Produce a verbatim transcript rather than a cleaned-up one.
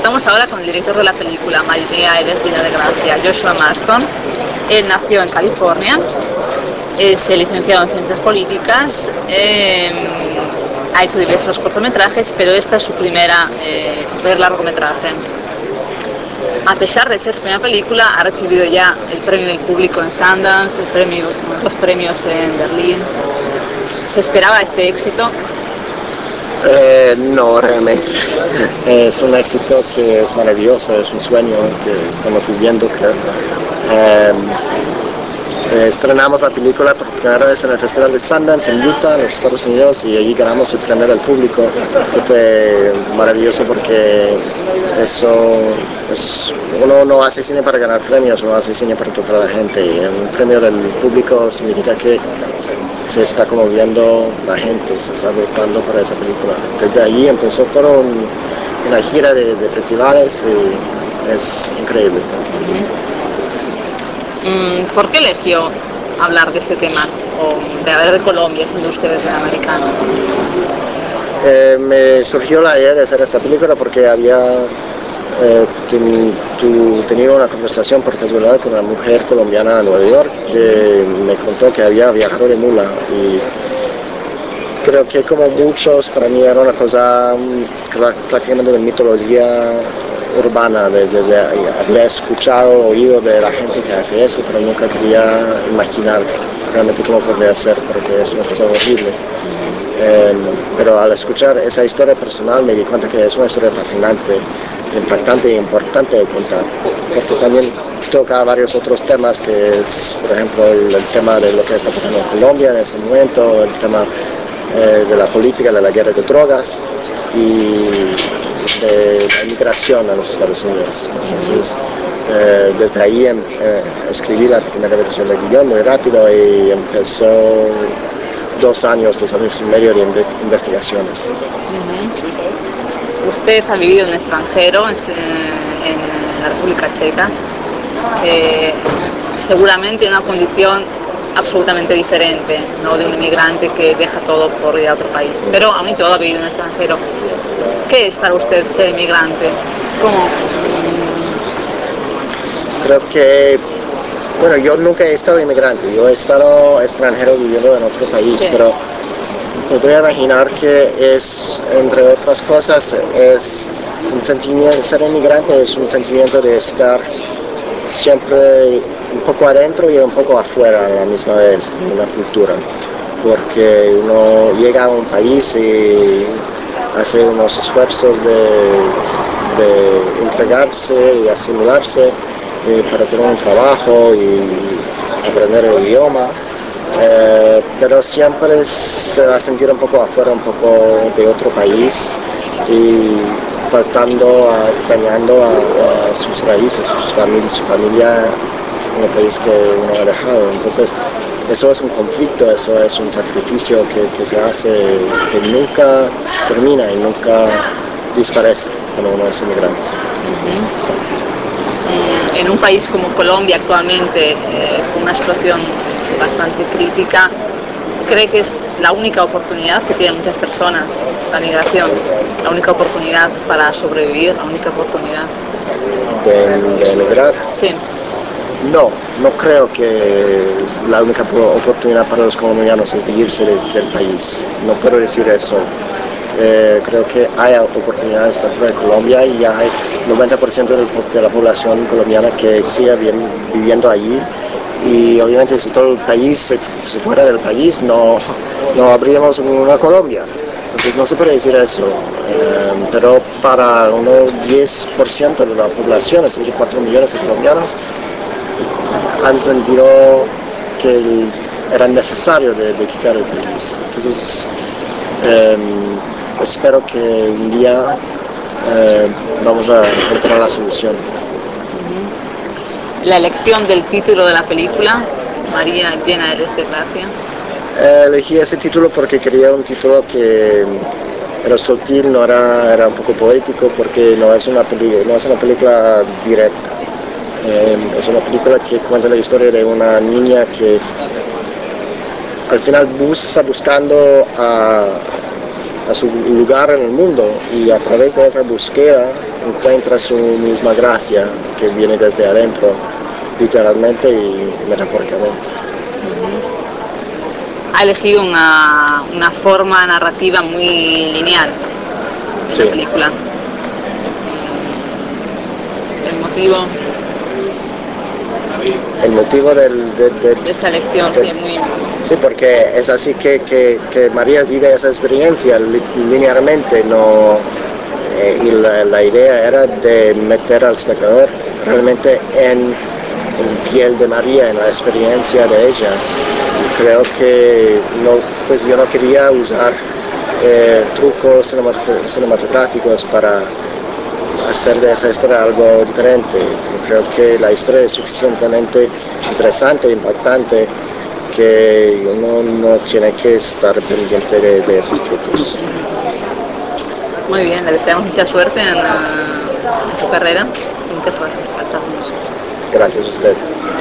Estamos ahora con el director de la película, María eres llena de gracia, Joshua Marston. Él nació en California, es licenciado en Ciencias Políticas, eh, ha hecho diversos cortometrajes, pero esta es su primera, eh, su primer largometraje. A pesar de ser su primera película, ha recibido ya el premio del público en Sundance, el premio, los premios en Berlín. ¿Se esperaba este éxito? Eh, no, realmente. Es un éxito que es maravilloso, es un sueño que estamos viviendo. Que, eh, eh, estrenamos la película por primera vez en el Festival de Sundance en Utah, en los Estados Unidos, y allí ganamos el premio del público, que fue maravilloso porque eso es, uno no hace cine para ganar premios, uno hace cine para tocar a la gente, y un premio del público significa que se está conmoviendo la gente, se está votando para esa película. Desde allí empezó toda un, una gira de, de festivales y es increíble. ¿Por qué eligió hablar de este tema, o de hablar de Colombia, siendo ustedes americanos? Eh, me surgió la idea de hacer esta película porque había eh, ten, tu, tenido una conversación por casualidad con una mujer colombiana en Nueva York que me contó que había viajado de mula, y creo que como muchos, para mí era una cosa prácticamente de mitología urbana, de, de, de, había escuchado, oído de la gente que hace eso, pero nunca quería imaginar realmente cómo podría ser, porque es una cosa horrible. Eh, pero al escuchar esa historia personal me di cuenta que es una historia fascinante, impactante e importante de contar, porque también toca varios otros temas, que es, por ejemplo, el, el tema de lo que está pasando en Colombia en ese momento, el tema eh, de la política, de la guerra de drogas y de la inmigración a los Estados Unidos. Entonces, eh, desde ahí eh, escribí la primera versión del guión muy rápido y empezó dos años, dos años y medio de investigaciones. Uh-huh. Usted ha vivido en el extranjero, en, en la República Checa, eh, seguramente en una condición absolutamente diferente, ¿no?, de un inmigrante que deja todo por ir a otro país, pero aún y todo ha vivido en el extranjero. ¿Qué es para usted ser inmigrante? ¿Cómo? Creo que, bueno, yo nunca he estado inmigrante, yo he estado extranjero viviendo en otro país, sí, pero podría imaginar que es, entre otras cosas, es un sentimiento, ser inmigrante es un sentimiento de estar siempre un poco adentro y un poco afuera a la misma vez de una cultura, porque uno llega a un país y hace unos esfuerzos de, de entregarse y asimilarse eh, para tener un trabajo y aprender el idioma, eh, pero siempre se va a sentir un poco afuera, un poco de otro país y faltando, a, extrañando a, a sus raíces, sus famili- su familia en el país que uno ha dejado. Entonces, eso es un conflicto, eso es un sacrificio que, que se hace, que nunca termina y nunca desaparece cuando uno es inmigrante. Uh-huh. En un país como Colombia actualmente, eh, con una situación bastante crítica, ¿cree que es la única oportunidad que tienen muchas personas, la migración? La única oportunidad para sobrevivir, la única oportunidad. ¿De, de emigrar? Sí. No, no creo que la única oportunidad para los colombianos es de irse de, del país. No puedo decir eso. Eh, creo que hay oportunidades dentro de Colombia y hay noventa por ciento de, de la población colombiana que sigue bien, viviendo allí. Y obviamente si todo el país se, se fuera del país, no, no habríamos una Colombia. Entonces no se puede decir eso. Eh, pero para unos diez por ciento de la población, es decir, cuatro millones de colombianos, han sentido que el, era necesario de, de quitar el país. Entonces, eh, espero que un día eh, vamos a encontrar la solución. La elección del título de la película, María llena eres de gracia. Eh, elegí ese título porque quería un título que era sutil, no era, era un poco poético, porque no es una, peli- no es una película directa. Eh, es una película que cuenta la historia de una niña que al final bus, está buscando a, a su lugar en el mundo, y a través de esa búsqueda encuentra su misma gracia que viene desde adentro, literalmente y metafóricamente. Uh-huh. Ha elegido una, una forma narrativa muy lineal en sí. la película. El motivo el motivo del, de, de, de esta elección, de, sí, muy... Sí, porque es así que, que, que María vive esa experiencia li, linealmente, no, eh, y la, la idea era de meter al espectador realmente en, en piel de María, en la experiencia de ella. Y creo que no, pues yo no quería usar eh, trucos cinematográficos para hacer de esa historia algo diferente. Yo creo que la historia es suficientemente interesante e impactante que uno no tiene que estar pendiente de, de esos trucos. Muy bien, le deseamos mucha suerte en, uh, en su carrera. Mucha suerte para estar con nosotros. Gracias a usted.